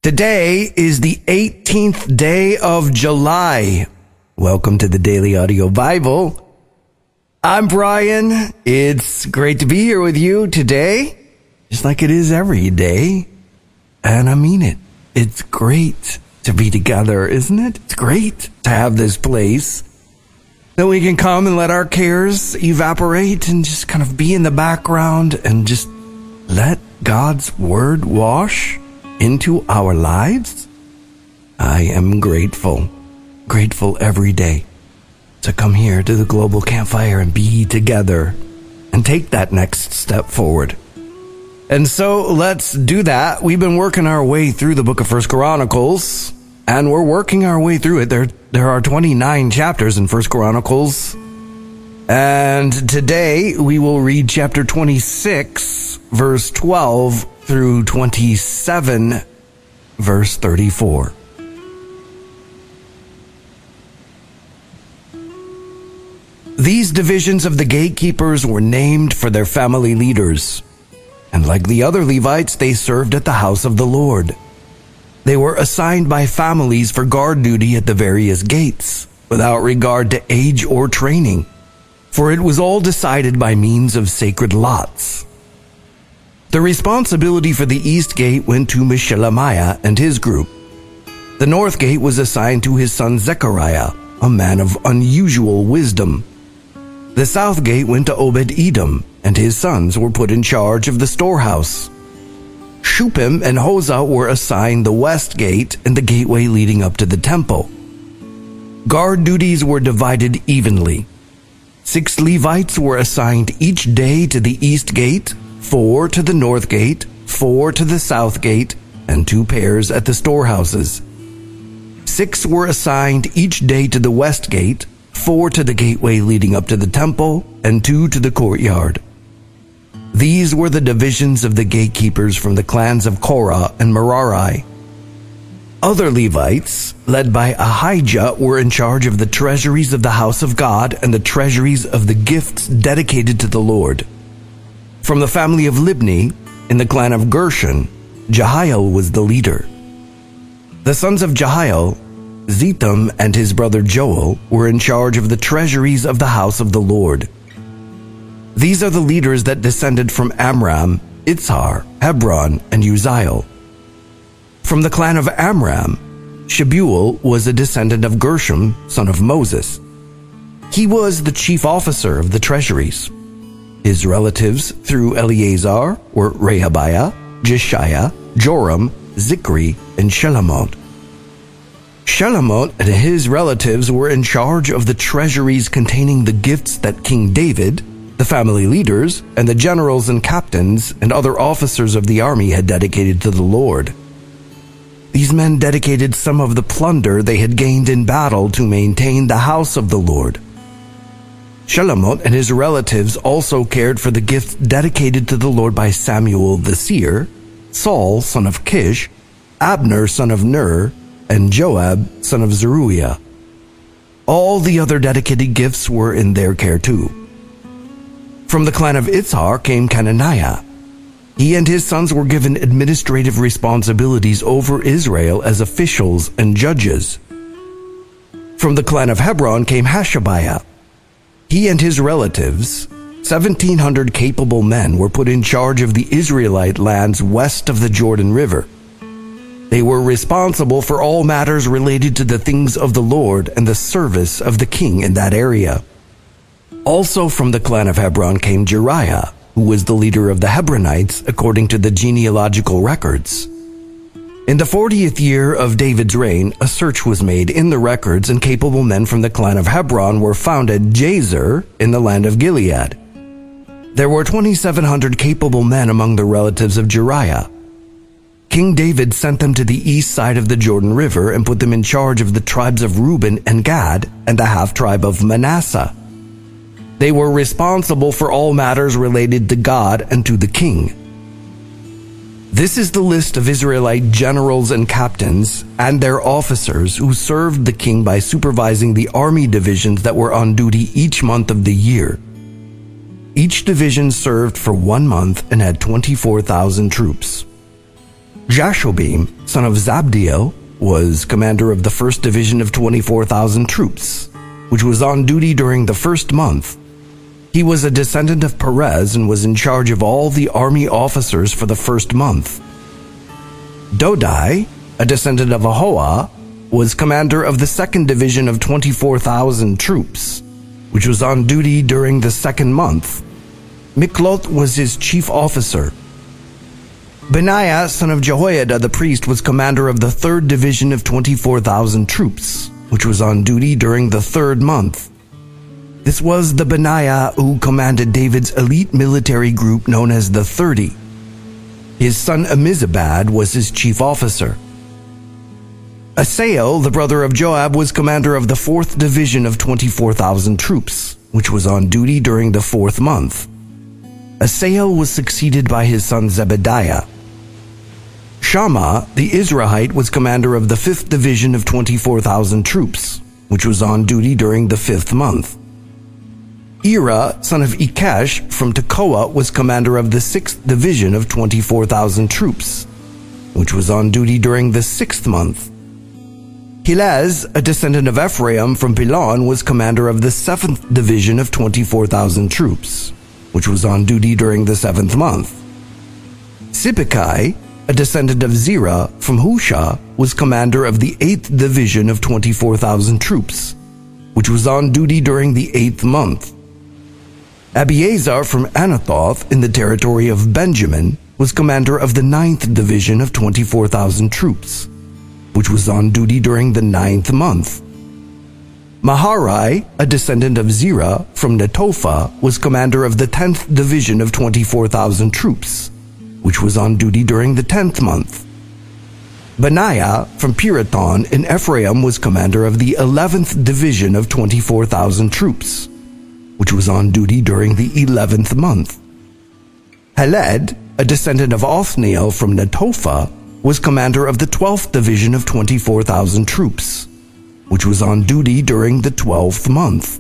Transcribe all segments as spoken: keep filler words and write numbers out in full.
Today is the eighteenth day of July. Welcome to the Daily Audio Bible. I'm Brian. It's great to be here with you today, just like it is every day. And I mean it. It's great to be together, isn't it? It's great to have this place that we can come and let our cares evaporate and just kind of be in the background and just let God's word wash into our lives. I am grateful, grateful every day to come here to the Global Campfire and be together and take that next step forward. And so let's do that. We've been working our way through the book of First Chronicles, and we're working our way through it. There, there are twenty-nine chapters in First Chronicles, and today we will read chapter twenty-six, verse twelve through twenty-seven, verse thirty-four. These divisions of the gatekeepers were named for their family leaders, and like the other Levites, they served at the house of the Lord. They were assigned by families for guard duty at the various gates, without regard to age or training, for it was all decided by means of sacred lots. The responsibility for the east gate went to Meshelemiah and his group. The north gate was assigned to his son Zechariah, a man of unusual wisdom. The south gate went to Obed-Edom, and his sons were put in charge of the storehouse. Shupim and Hosah were assigned the west gate and the gateway leading up to the temple. Guard duties were divided evenly. Six Levites were assigned each day to the east gate, four to the north gate, four to the south gate, and two pairs at the storehouses. Six were assigned each day to the west gate, four to the gateway leading up to the temple, and two to the courtyard. These were the divisions of the gatekeepers from the clans of Korah and Merari. Other Levites, led by Ahijah, were in charge of the treasuries of the house of God and the treasuries of the gifts dedicated to the Lord. From the family of Libni, in the clan of Gershon, Jehiel was the leader. The sons of Jehiel, Zetham and his brother Joel, were in charge of the treasuries of the house of the Lord. These are the leaders that descended from Amram, Itzhar, Hebron, and Uzziel. From the clan of Amram, Shebuel was a descendant of Gershom, son of Moses. He was the chief officer of the treasuries. His relatives through Eleazar were Rehabiah, Jeshiah, Joram, Zikri, and Shelamot. Shelamot and his relatives were in charge of the treasuries containing the gifts that King David, the family leaders, and the generals and captains and other officers of the army had dedicated to the Lord. These men dedicated some of the plunder they had gained in battle to maintain the house of the Lord. Shelamot and his relatives also cared for the gifts dedicated to the Lord by Samuel the seer, Saul son of Kish, Abner son of Ner, and Joab son of Zeruiah. All the other dedicated gifts were in their care too. From the clan of Itzhar came Cananiah. He and his sons were given administrative responsibilities over Israel as officials and judges. From the clan of Hebron came Hashabiah. He and his relatives, seventeen hundred capable men, were put in charge of the Israelite lands west of the Jordan River. They were responsible for all matters related to the things of the Lord and the service of the king in that area. Also from the clan of Hebron came Jeriah, who was the leader of the Hebronites according to the genealogical records. In the fortieth year of David's reign, a search was made in the records, and capable men from the clan of Hebron were found at Jazer in the land of Gilead. There were twenty-seven hundred capable men among the relatives of Jeriah. King David sent them to the east side of the Jordan River and put them in charge of the tribes of Reuben and Gad and the half-tribe of Manasseh. They were responsible for all matters related to God and to the king. This is the list of Israelite generals and captains and their officers who served the king by supervising the army divisions that were on duty each month of the year. Each division served for one month and had twenty-four thousand troops. Jashobeam, son of Zabdiel, was commander of the first division of twenty-four thousand troops, which was on duty during the first month. He was a descendant of Perez and was in charge of all the army officers for the first month. Dodai, a descendant of Ahoah, was commander of the second division of twenty-four thousand troops, which was on duty during the second month. Mikloth was his chief officer. Benaiah, son of Jehoiada the priest, was commander of the third division of twenty-four thousand troops, which was on duty during the third month. This was the Benaiah who commanded David's elite military group known as the Thirty. His son Amizabad was his chief officer. Asael, the brother of Joab, was commander of the fourth division of twenty-four thousand troops, which was on duty during the fourth month. Asael was succeeded by his son Zebediah. Shammah, the Israelite, was commander of the fifth division of twenty-four thousand troops, which was on duty during the fifth month. Ira, son of Ikesh, from Tekoa, was commander of the sixth division of twenty-four thousand troops, which was on duty during the sixth month. Helez, a descendant of Ephraim from Pilon, was commander of the seventh division of twenty-four thousand troops, which was on duty during the seventh month. Sibbecai, a descendant of Zerah from Husha, was commander of the eighth division of twenty-four thousand troops, which was on duty during the eighth month. Abiezer from Anathoth in the territory of Benjamin was commander of the ninth division of twenty-four thousand troops, which was on duty during the ninth month. Maharai, a descendant of Zerah from Netophah, was commander of the tenth division of twenty-four thousand troops, which was on duty during the tenth month. Benaiah from Pirathon in Ephraim was commander of the eleventh division of twenty-four thousand troops, which was on duty during the eleventh month. Heled, a descendant of Othniel from Netophah, was commander of the twelfth division of twenty-four thousand troops, which was on duty during the twelfth month.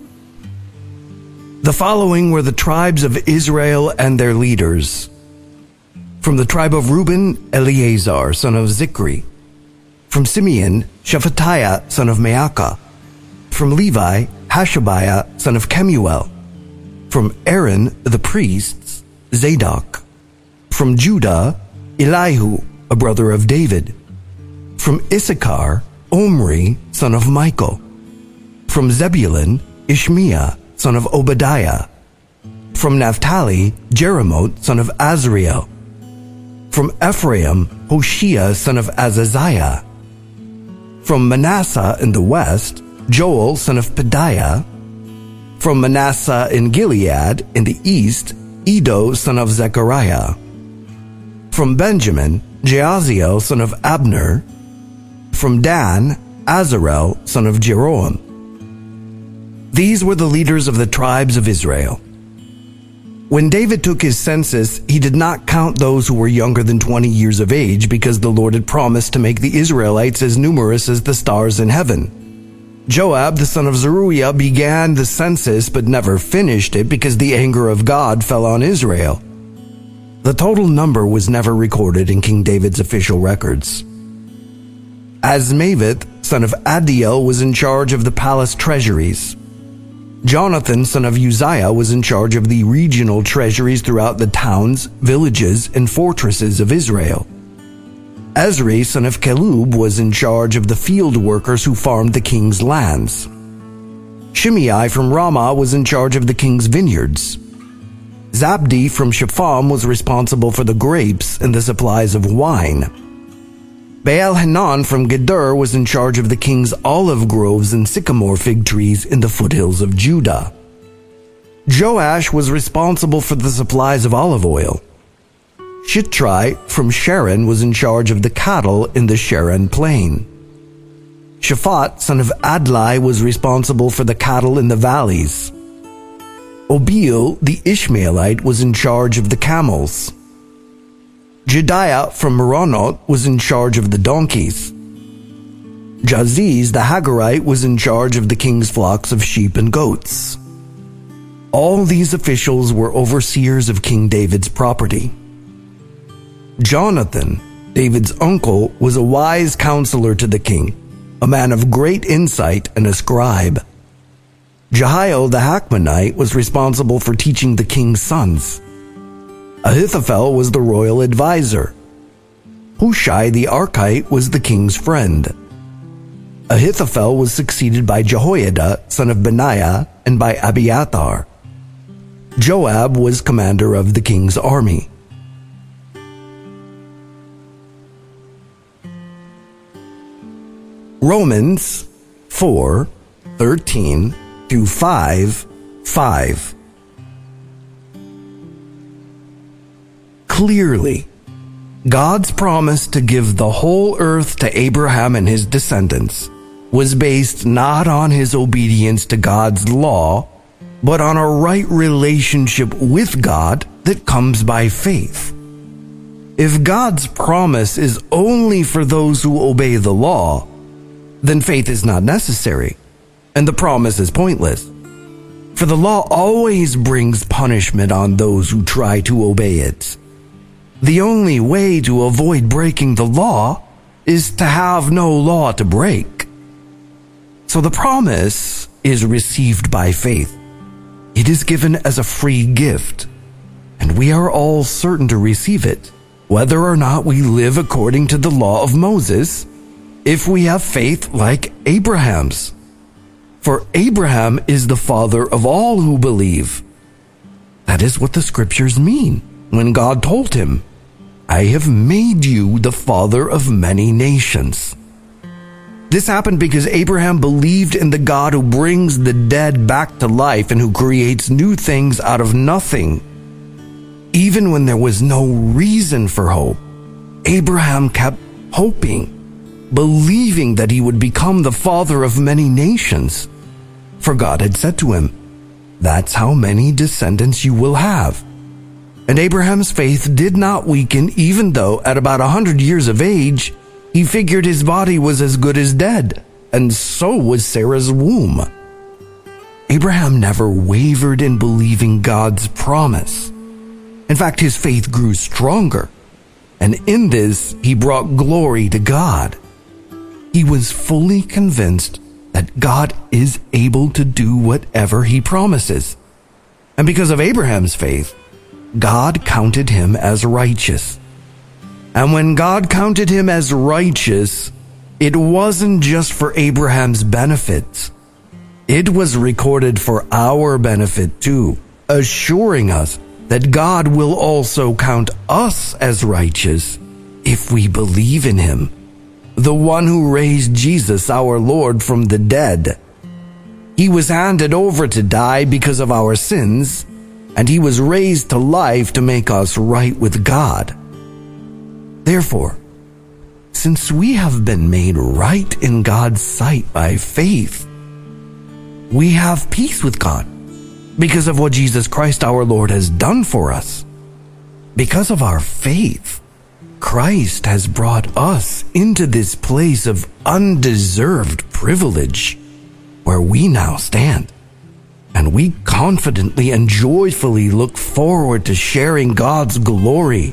The following were the tribes of Israel and their leaders. From the tribe of Reuben, Eleazar, son of Zikri. From Simeon, Shephatiah, son of Maacah. From Levi, Hashabiah, son of Kemuel. From Aaron, the priests, Zadok. From Judah, Elihu, a brother of David. From Issachar, Omri, son of Michael. From Zebulun, Ishmiah, son of Obadiah. From Naphtali, Jeremoth, son of Azriel. From Ephraim, Hoshea, son of Azaziah. From Manasseh in the west, Joel, son of Pedaiah. From Manasseh in Gilead in the east, Edo, son of Zechariah. From Benjamin, Jaaziel, son of Abner. From Dan, Azarel, son of Jeroham. These were the leaders of the tribes of Israel. When David took his census, he did not count those who were younger than twenty years of age because the Lord had promised to make the Israelites as numerous as the stars in heaven. Joab, the son of Zeruiah, began the census but never finished it because the anger of God fell on Israel. The total number was never recorded in King David's official records. Azmaveth, son of Adiel, was in charge of the palace treasuries. Jonathan, son of Uzziah, was in charge of the regional treasuries throughout the towns, villages, and fortresses of Israel. Ezri, son of Calub, was in charge of the field workers who farmed the king's lands. Shimei from Ramah was in charge of the king's vineyards. Zabdi from Shepham was responsible for the grapes and the supplies of wine. Baal-Hanan from Gedor was in charge of the king's olive groves and sycamore fig trees in the foothills of Judah. Joash was responsible for the supplies of olive oil. Shitrai from Sharon was in charge of the cattle in the Sharon plain. Shaphat, son of Adlai, was responsible for the cattle in the valleys. Obil, the Ishmaelite, was in charge of the camels. Jediah from Meronot was in charge of the donkeys. Jaziz, the Hagarite, was in charge of the king's flocks of sheep and goats. All these officials were overseers of King David's property. Jonathan, David's uncle, was a wise counselor to the king, a man of great insight and a scribe. Jehiel the Hakmonite was responsible for teaching the king's sons. Ahithophel was the royal advisor. Hushai the Archite was the king's friend. Ahithophel was succeeded by Jehoiada, son of Benaiah, and by Abiathar. Joab was commander of the king's army. Romans four, thirteen through five, five. Clearly, God's promise to give the whole earth to Abraham and his descendants was based not on his obedience to God's law, but on a right relationship with God that comes by faith. If God's promise is only for those who obey the law, then faith is not necessary, and the promise is pointless. For the law always brings punishment on those who try to obey it. The only way to avoid breaking the law is to have no law to break. So the promise is received by faith. It is given as a free gift, and we are all certain to receive it, whether or not we live according to the law of Moses, if we have faith like Abraham's. For Abraham is the father of all who believe. That is what the scriptures mean when God told him, "I have made you the father of many nations." This happened because Abraham believed in the God who brings the dead back to life and who creates new things out of nothing. Even when there was no reason for hope, Abraham kept hoping, believing that he would become the father of many nations. For God had said to him, "That's how many descendants you will have." And Abraham's faith did not weaken, even though at about a hundred years of age, he figured his body was as good as dead, and so was Sarah's womb. Abraham never wavered in believing God's promise. In fact, his faith grew stronger, and in this, he brought glory to God. He was fully convinced that God is able to do whatever he promises. And because of Abraham's faith, God counted him as righteous. And when God counted him as righteous, it wasn't just for Abraham's benefit. It was recorded for our benefit too, assuring us that God will also count us as righteous if we believe in him, the one who raised Jesus our Lord from the dead. He was handed over to die because of our sins, and he was raised to life to make us right with God. Therefore, since we have been made right in God's sight by faith, we have peace with God because of what Jesus Christ our Lord has done for us. Because of our faith, Christ has brought us into this place of undeserved privilege where we now stand, and we confidently and joyfully look forward to sharing God's glory.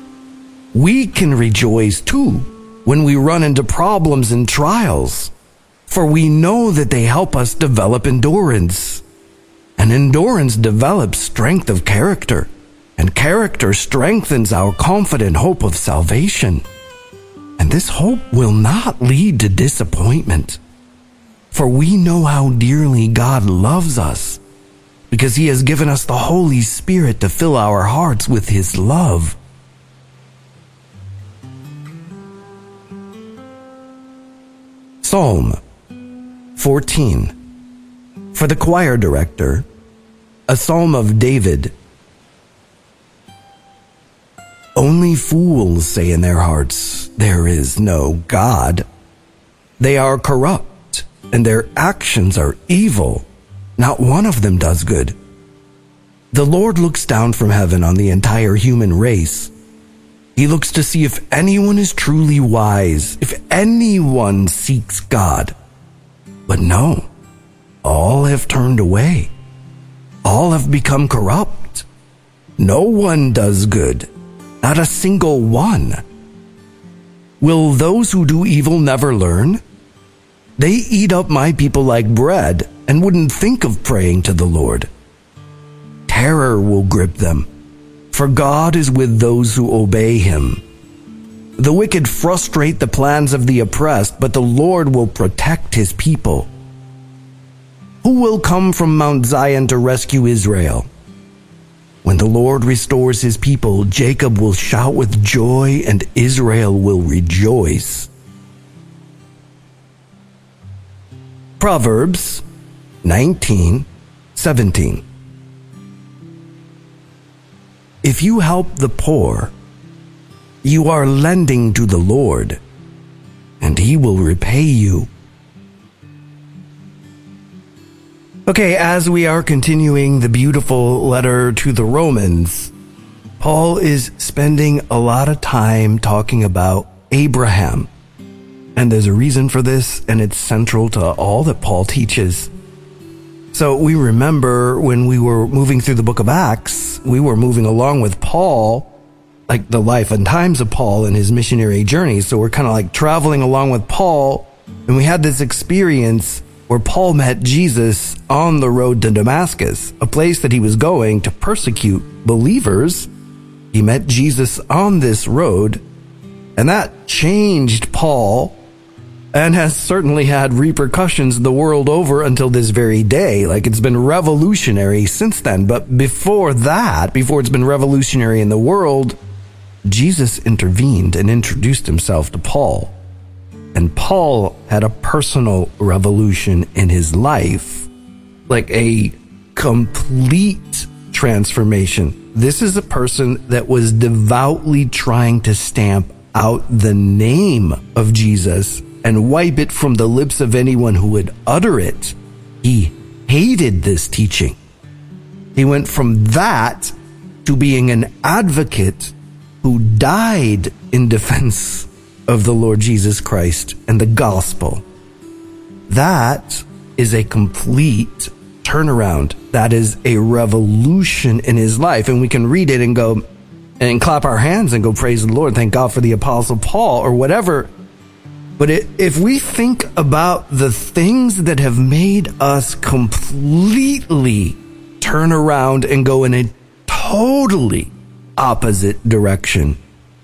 We can rejoice too when we run into problems and trials, for we know that they help us develop endurance. And endurance develops strength of character, and character strengthens our confident hope of salvation. And this hope will not lead to disappointment, for we know how dearly God loves us, because he has given us the Holy Spirit to fill our hearts with his love. Psalm fourteen. For the choir director, a psalm of David. Only fools say in their hearts, "There is no God." They are corrupt, and their actions are evil. Not one of them does good. The Lord looks down from heaven on the entire human race. He looks to see if anyone is truly wise, if anyone seeks God. But no, all have turned away. All have become corrupt. No one does good, not a single one. Will those who do evil never learn? They eat up my people like bread and wouldn't think of praying to the Lord. Terror will grip them, for God is with those who obey him. The wicked frustrate the plans of the oppressed, but the Lord will protect his people. Who will come from Mount Zion to rescue Israel? When the Lord restores his people, Jacob will shout with joy and Israel will rejoice. Proverbs nineteen seventeen. If you help the poor, you are lending to the Lord, and he will repay you. Okay, as we are continuing the beautiful letter to the Romans, Paul is spending a lot of time talking about Abraham. And there's a reason for this, and it's central to all that Paul teaches. So we remember when we were moving through the book of Acts, we were moving along with Paul, like the life and times of Paul and his missionary journey. So we're kind of like traveling along with Paul, and we had this experience where Paul met Jesus on the road to Damascus, a place that he was going to persecute believers. He met Jesus on this road, and that changed Paul and has certainly had repercussions the world over until this very day. Like, it's been revolutionary since then. But before that, before it's been revolutionary in the world, Jesus intervened and introduced himself to Paul. And Paul had a personal revolution in his life, like a complete transformation. This is a person that was devoutly trying to stamp out the name of Jesus and wipe it from the lips of anyone who would utter it. He hated this teaching. He went from that to being an advocate who died in defense of the Lord Jesus Christ and the gospel. That is a complete turnaround. That is a revolution in his life. And we can read it and go and clap our hands and go praise the Lord. Thank God for the Apostle Paul or whatever. But it, if we think about the things that have made us completely turn around and go in a totally opposite direction,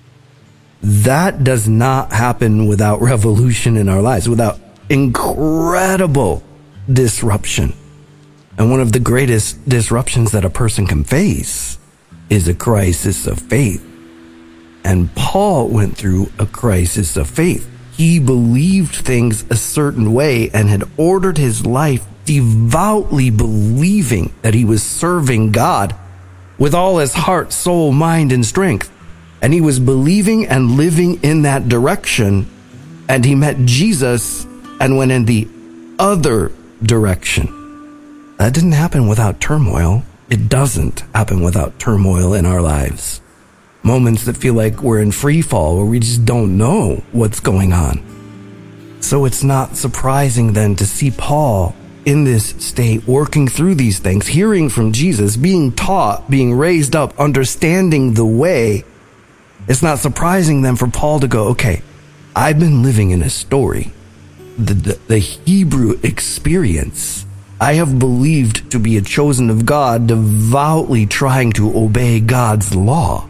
that does not happen without revolution in our lives, without incredible disruption. And one of the greatest disruptions that a person can face is a crisis of faith. And Paul went through a crisis of faith. He believed things a certain way and had ordered his life devoutly believing that he was serving God with all his heart, soul, mind, and strength. And he was believing and living in that direction. And he met Jesus and went in the other direction. That didn't happen without turmoil. It doesn't happen without turmoil in our lives. Moments that feel like we're in free fall, where we just don't know what's going on. So it's not surprising then to see Paul in this state, working through these things, hearing from Jesus, being taught, being raised up, understanding the way. It's not surprising then for Paul to go, okay, I've been living in a story, the, the, the Hebrew experience. I have believed to be a chosen of God, devoutly trying to obey God's law.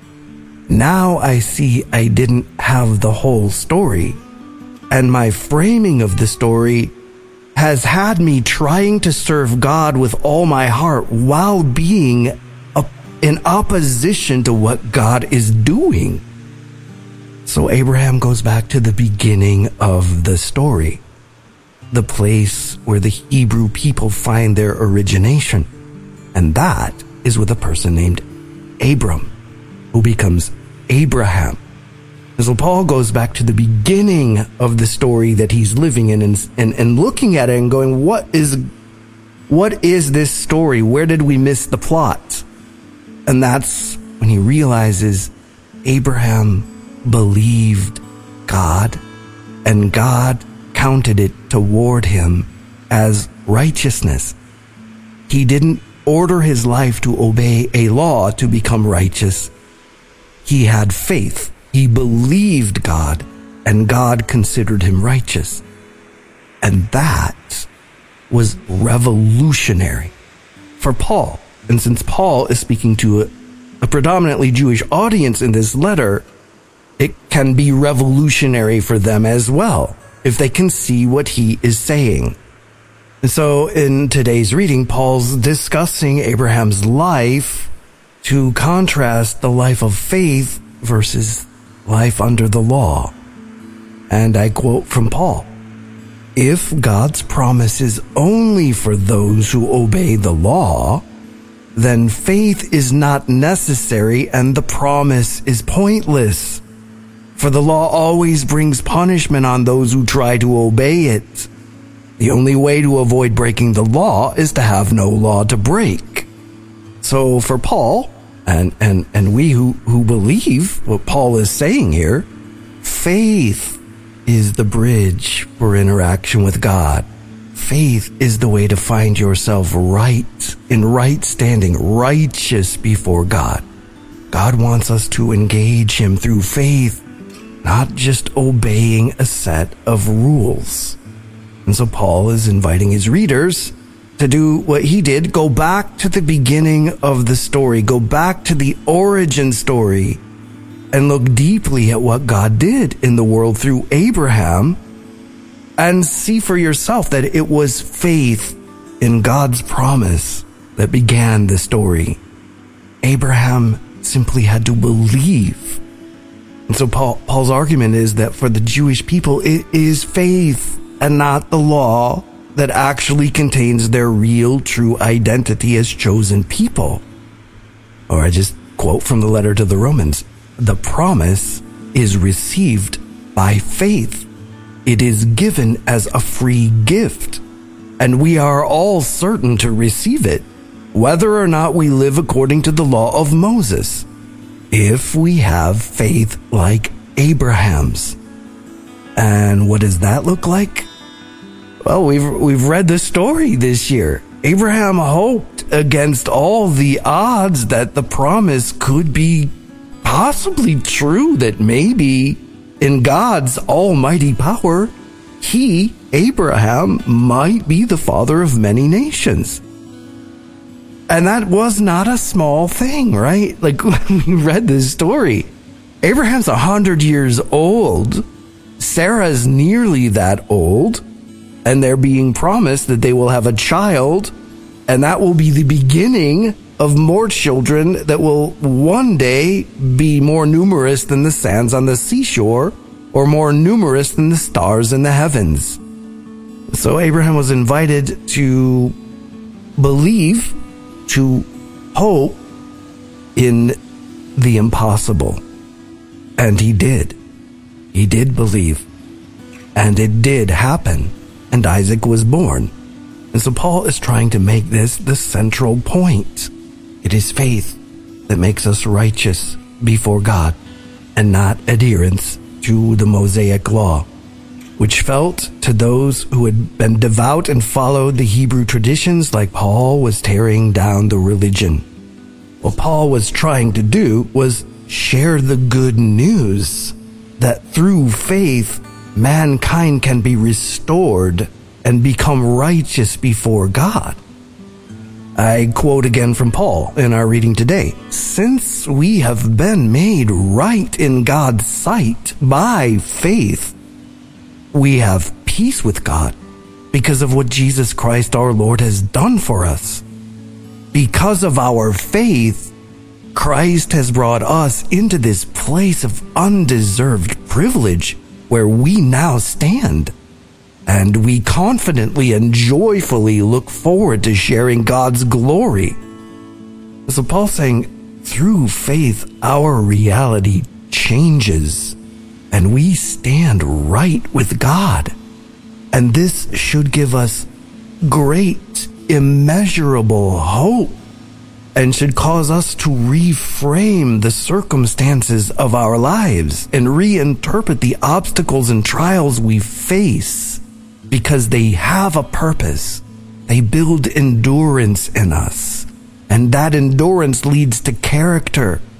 Now I see I didn't have the whole story, and my framing of the story has had me trying to serve God with all my heart while being a, in opposition to what God is doing. So Abraham goes back to the beginning of the story, the place where the Hebrew people find their origination. And that is with a person named Abram, who becomes Abraham. And so Paul goes back to the beginning of the story that he's living in and, and, and looking at it and going, what is, what is this story? Where did we miss the plot? And that's when he realizes Abraham believed God, and God counted it toward him as righteousness. He didn't order his life to obey a law to become righteous. He had faith. He believed God, and God considered him righteous. And that was revolutionary for Paul. And since Paul is speaking to a, a predominantly Jewish audience in this letter, it can be revolutionary for them as well, if they can see what he is saying. And so in today's reading, Paul's discussing Abraham's life to contrast the life of faith versus life under the law. And I quote from Paul, "If God's promise is only for those who obey the law, then faith is not necessary and the promise is pointless. For the law always brings punishment on those who try to obey it. The only way to avoid breaking the law is to have no law to break." So for Paul, and, and, and we who, who believe what Paul is saying here, faith is the bridge for interaction with God. Faith is the way to find yourself right, in right standing, righteous before God. God wants us to engage him through faith, not just obeying a set of rules. And so Paul is inviting his readers to do what he did, go back to the beginning of the story, go back to the origin story, and look deeply at what God did in the world through Abraham, and see for yourself that it was faith in God's promise that began the story. Abraham simply had to believe. And so Paul, Paul's argument is that for the Jewish people, it is faith and not the law that actually contains their real, true identity as chosen people. Or I just quote from the letter to the Romans, "The promise is received by faith. It is given as a free gift, and we are all certain to receive it, whether or not we live according to the law of Moses, if we have faith like Abraham's." And what does that look like? Well, we've we've read the story this year. Abraham hoped against all the odds that the promise could be possibly true, that maybe in God's almighty power, he, Abraham, might be the father of many nations. And that was not a small thing, right? Like, when we read this story, Abraham's a hundred years old. Sarah's nearly that old. And they're being promised that they will have a child. And that will be the beginning of more children that will one day be more numerous than the sands on the seashore, or more numerous than the stars in the heavens. So Abraham was invited to believe, to hope in the impossible. And he did. He did believe. And it did happen. And Isaac was born. And so Paul is trying to make this the central point. It is faith that makes us righteous before God, and not adherence to the Mosaic law, which felt to those who had been devout and followed the Hebrew traditions like Paul was tearing down the religion. What Paul was trying to do was share the good news that through faith, mankind can be restored and become righteous before God. I quote again from Paul in our reading today. "Since we have been made right in God's sight by faith, we have peace with God because of what Jesus Christ our Lord has done for us. Because of our faith, Christ has brought us into this place of undeserved privilege where we now stand. And we confidently and joyfully look forward to sharing God's glory." So Paul's saying, through faith, our reality changes and we stand right with God. And this should give us great, immeasurable hope, and should cause us to reframe the circumstances of our lives and reinterpret the obstacles and trials we face, because they have a purpose. They build endurance in us, and that endurance leads to character,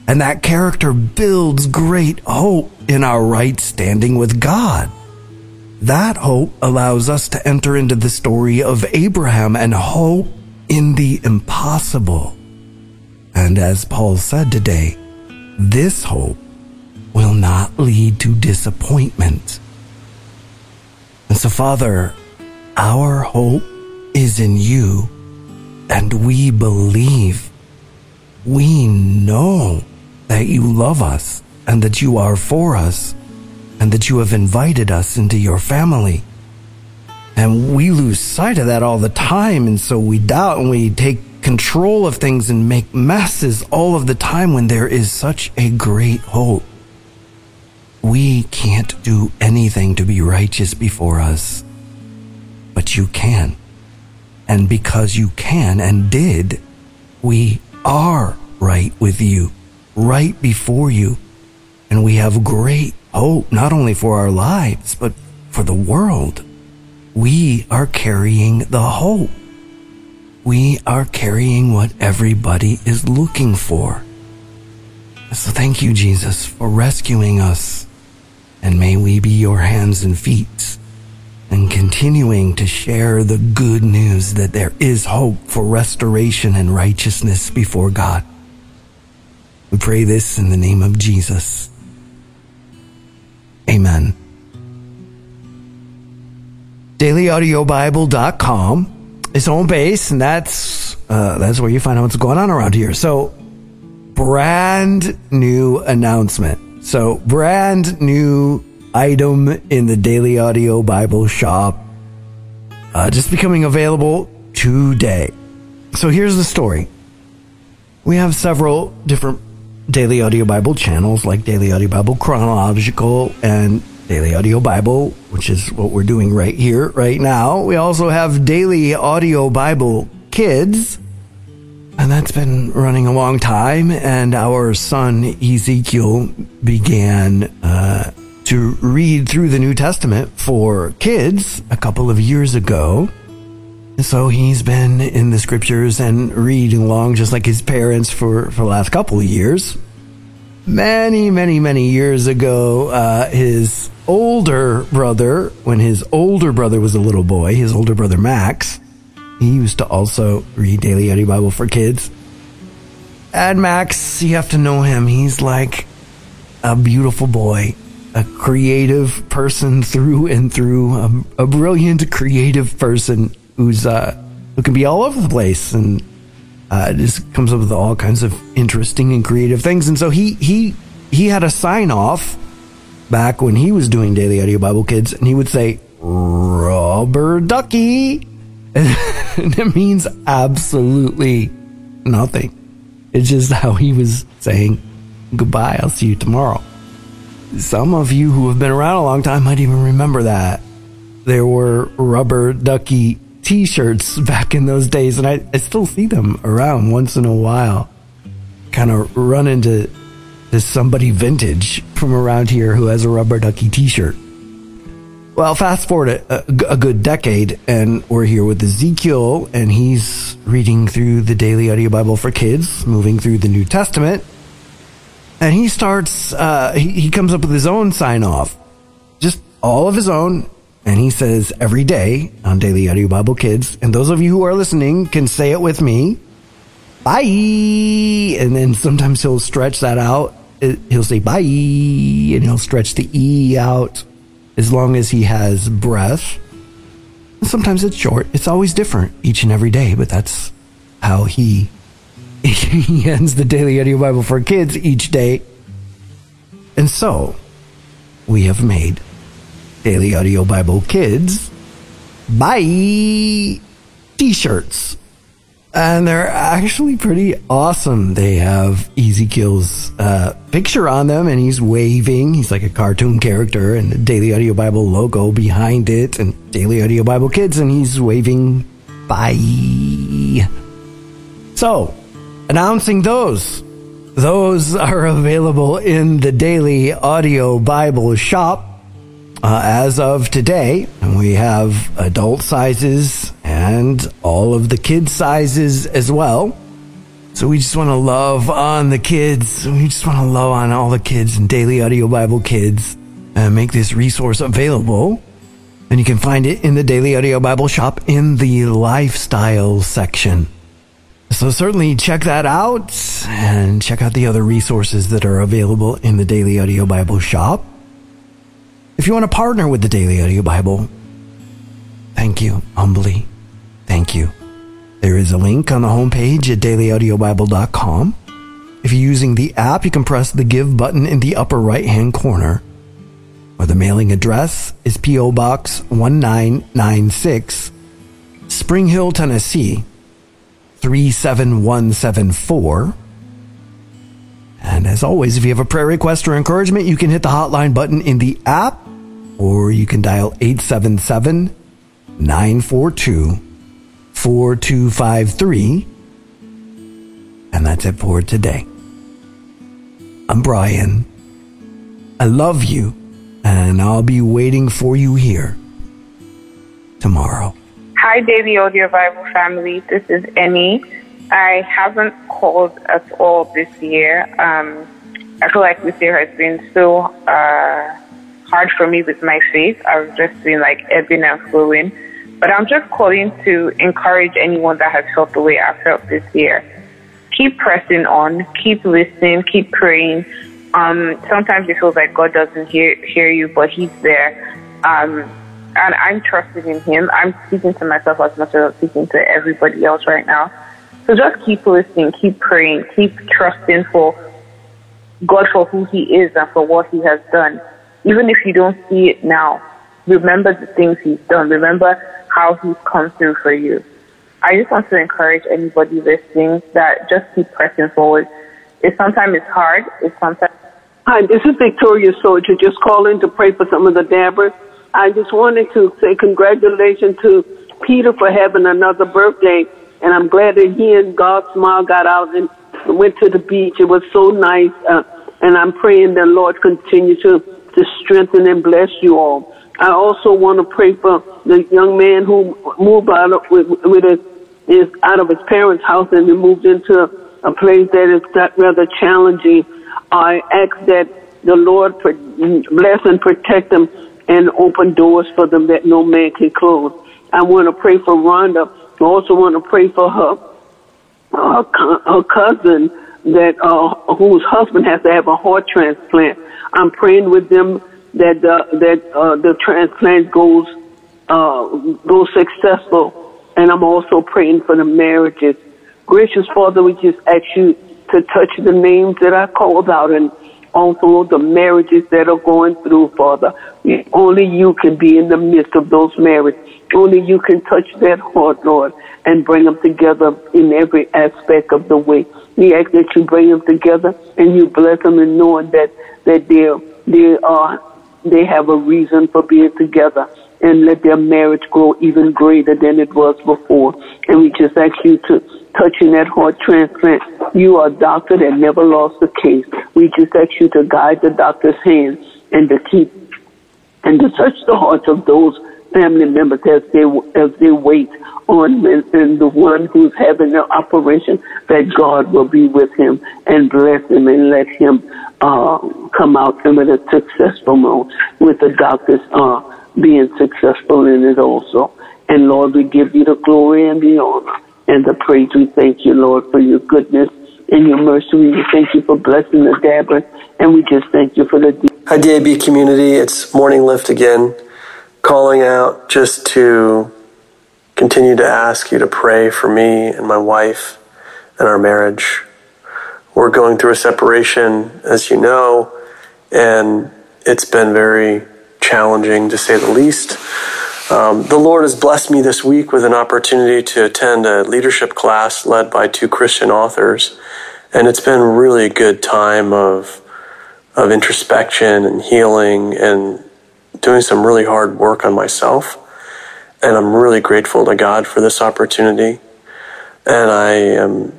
And that character builds great hope in our right standing with God. That hope allows us to enter into the story of Abraham and hope in the impossible. And as Paul said today, this hope will not lead to disappointment. And so, Father, our hope is in you, and we believe, we know that you love us and that you are for us and that you have invited us into your family. And we lose sight of that all the time, and so we doubt and we take control of things and make messes all of the time when there is such a great hope. We can't do anything to be righteous before us, but you can. And because you can and did, we are right with you, right before you. And we have great hope, not only for our lives, but for the world. We are carrying the hope. We are carrying what everybody is looking for. So thank you, Jesus, for rescuing us. And may we be your hands and feet and continuing to share the good news that there is hope for restoration and righteousness before God. We pray this in the name of Jesus. Amen. daily audio bible dot com is home base, and that's uh, that's where you find out what's going on around here. So, brand new announcement. So, brand new item in the Daily Audio Bible shop, uh, just becoming available today. So here's the story. We have several different Daily Audio Bible channels, like Daily Audio Bible Chronological and Daily Audio Bible, which is what we're doing right here, right now. We also have Daily Audio Bible Kids, and that's been running a long time. And our son Ezekiel began uh, to read through the New Testament for kids a couple of years ago. So he's been in the scriptures and reading along just like his parents for, for the last couple of years. Many, many, many years ago, uh, his older brother, when his older brother was a little boy, his older brother Max, he used to also read Daily Audio Bible for Kids. And Max, you have to know him. He's like a beautiful boy, a creative person through and through, a, a brilliant, creative person who's uh, who can be all over the place and uh, just comes up with all kinds of interesting and creative things. And so he he he had a sign off back when he was doing Daily Audio Bible Kids, and he would say "rubber ducky," and it means absolutely nothing. It's just how he was saying goodbye. I'll see you tomorrow. Some of you who have been around a long time might even remember that. There were rubber ducky t-shirts back in those days, and I, I still see them around once in a while. Kind of run into to somebody vintage from around here who has a rubber ducky t-shirt. Well, fast forward a, a, a good decade, and we're here with Ezekiel, and he's reading through the Daily Audio Bible for Kids, moving through the New Testament. And he starts, uh, he, he comes up with his own sign-off, just all of his own. And he says every day on Daily Audio Bible Kids, and those of you who are listening can say it with me, bye. And then sometimes he'll stretch that out. He'll say bye, and he'll stretch the E out as long as he has breath. And sometimes it's short. It's always different each and every day, but that's how he he ends the Daily Audio Bible for Kids each day. And so we have made Daily Audio Bible Kids bye t-shirts, and they're actually pretty awesome. They have Ezekiel's uh, picture on them, and he's waving. He's like a cartoon character, and the Daily Audio Bible logo behind it, and Daily Audio Bible Kids, and he's waving bye. So, announcing those. Those are available in the Daily Audio Bible shop uh, as of today. And we have adult sizes and all of the kid sizes as well. So we just want to love on the kids. We just want to love on all the kids and Daily Audio Bible Kids and make this resource available. And you can find it in the Daily Audio Bible shop in the lifestyle section. So certainly check that out and check out the other resources that are available in the Daily Audio Bible shop. If you want to partner with the Daily Audio Bible, thank you, humbly. Thank you. There is a link on the homepage at daily audio bible dot com. If you're using the app, you can press the Give button in the upper right-hand corner. Or the mailing address is P O. Box one nine nine six, Spring Hill, Tennessee, three seven one seven four. And as always, if you have a prayer request or encouragement, you can hit the hotline button in the app, or you can dial eight seven seven, nine four two, four two five three. And that's it for today. I'm Brian. I love you, and I'll be waiting for you here tomorrow. Hi, Daily Audio Bible family. This is Emmy. I haven't called at all this year. Um, I feel like this year has been so uh, hard for me with my faith. I've just been like ebbing and flowing. But I'm just calling to encourage anyone that has felt the way I felt this year. Keep pressing on, keep listening, keep praying. Um, sometimes it feels like God doesn't hear hear you, but He's there. Um, and I'm trusting in Him. I'm speaking to myself as much as I'm speaking to everybody else right now. So just keep listening, keep praying, keep trusting for God for who He is and for what He has done. Even if you don't see it now, remember the things He's done. Remember how He's come through for you. I just want to encourage anybody listening that just keep pressing forward. It sometimes it's hard. It's sometimes. Hi, this is Victoria Soldier. Just calling to pray for some of the dabbers. I just wanted to say congratulations to Peter for having another birthday, and I'm glad that he and God's Smile got out and went to the beach. It was so nice, uh, and I'm praying that Lord continue to, to strengthen and bless you all. I also want to pray for the young man who moved out of, with, with his, is out of his parents' house and he moved into a place that is rather challenging. I ask that the Lord bless and protect them and open doors for them that no man can close. I want to pray for Rhonda. I also want to pray for her her, her cousin that uh, whose husband has to have a heart transplant. I'm praying with them that uh, that uh, the transplant goes uh, goes successful, and I'm also praying for the marriages. Gracious Father, we just ask you to touch the names that I called out and also the marriages that are going through, Father. Only you can be in the midst of those marriages. Only you can touch that heart, Lord, and bring them together in every aspect of the way. We ask that you bring them together and you bless them in knowing that, that they're, they are, they have a reason for being together, and let their marriage grow even greater than it was before. And we just ask you to touch in that heart transplant. You are a doctor that never lost a case. We just ask you to guide the doctor's hands and to keep and to touch the hearts of those family members as they as they wait on and, and the one who's having the operation, that God will be with him and bless him and let him uh, come out with a successful mode, with the doctors uh, being successful in it also. And Lord, we give you the glory and the honor and the praise. We thank you, Lord, for your goodness and your mercy. We thank you for blessing the Dabbers, and we just thank you for the... Hi, D A B community. It's Morning Lift again, calling out just to continue to ask you to pray for me and my wife and our marriage. We're going through a separation, as you know, and it's been very challenging, to say the least. Um, the Lord has blessed me this week with an opportunity to attend a leadership class led by two Christian authors, and it's been a really good time of of introspection and healing and doing some really hard work on myself. And I'm really grateful to God for this opportunity. And I am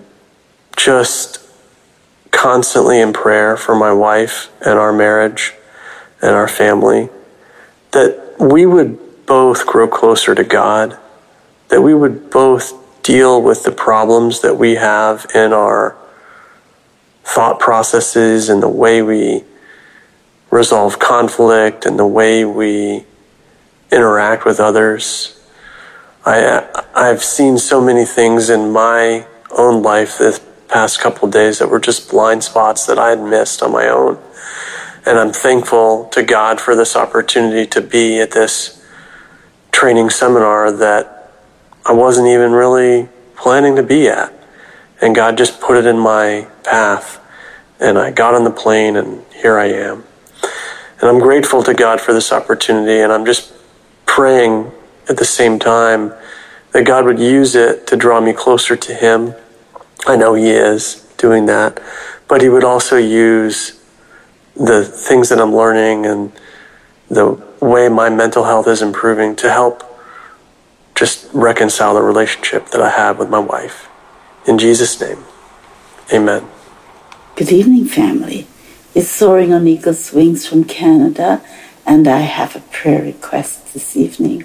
just constantly in prayer for my wife and our marriage and our family, that we would both grow closer to God, that we would both deal with the problems that we have in our thought processes and the way we resolve conflict and the way we interact with others. I, I've seen so many things in my own life this past couple of days that were just blind spots that I had missed on my own. And I'm thankful to God for this opportunity to be at this training seminar that I wasn't even really planning to be at. And God just put it in my path. And I got on the plane and here I am. And I'm grateful to God for this opportunity. And I'm just praying at the same time that God would use it to draw me closer to Him. I know He is doing that. But He would also use the things that I'm learning and the way my mental health is improving to help just reconcile the relationship that I have with my wife. In Jesus' name, amen. Good evening, family. It's Soaring on Eagle's Wings from Canada, and I have a prayer request this evening.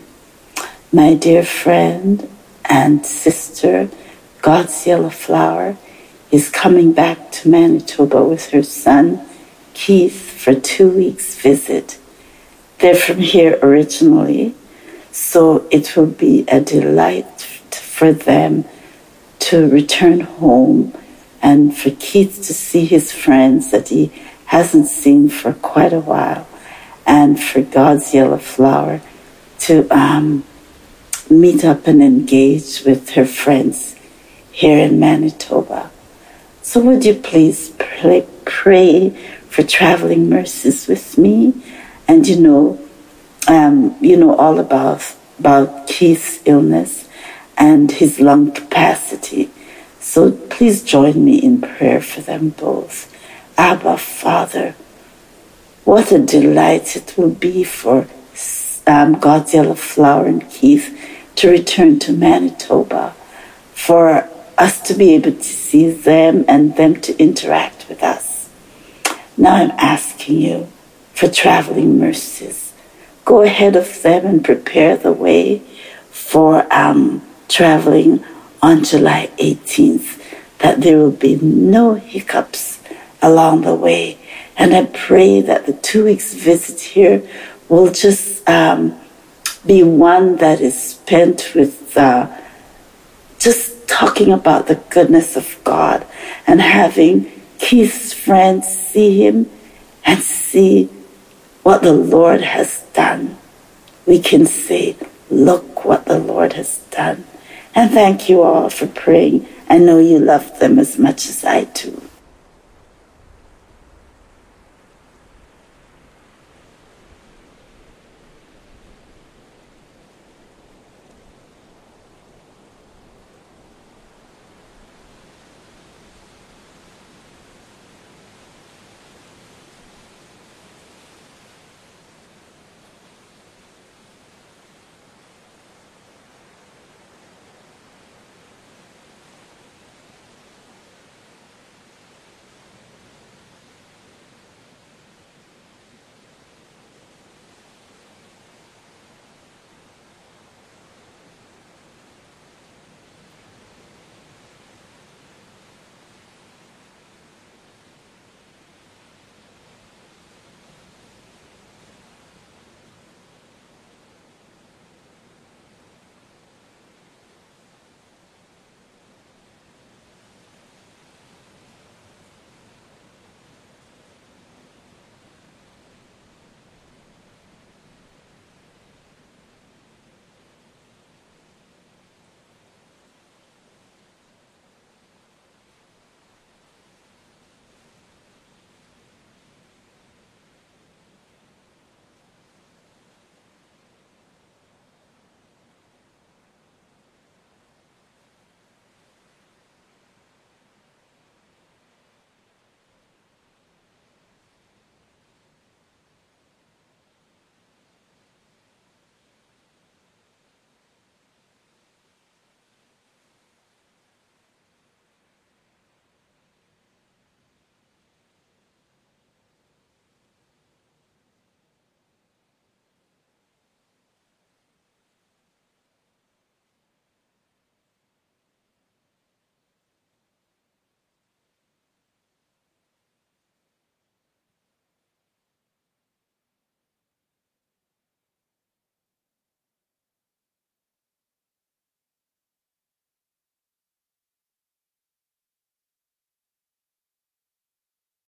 My dear friend and sister, God's Yellow Flower, is coming back to Manitoba with her son, Keith, for two weeks visit. They're from here originally, so it will be a delight for them to return home and for Keith to see his friends that he hasn't seen for quite a while, and for God's Yellow Flower to um, meet up and engage with her friends here in Manitoba. So would you please pray, pray for traveling mercies with me? And you know, um, you know all about, about Keith's illness and his lung capacity. So please join me in prayer for them both. Abba, Father, what a delight it will be for um, God's Yellow Flower and Keith to return to Manitoba, for us to be able to see them and them to interact with us. Now I'm asking you for traveling mercies. Go ahead of them and prepare the way for um, traveling on July eighteenth, that there will be no hiccups along the way. And I pray that the two weeks visit here will just um, be one that is spent with uh, just talking about the goodness of God and having Keith's friends see him and see what the Lord has done. We can say, look what the Lord has done. And thank you all for praying. I know you love them as much as I do.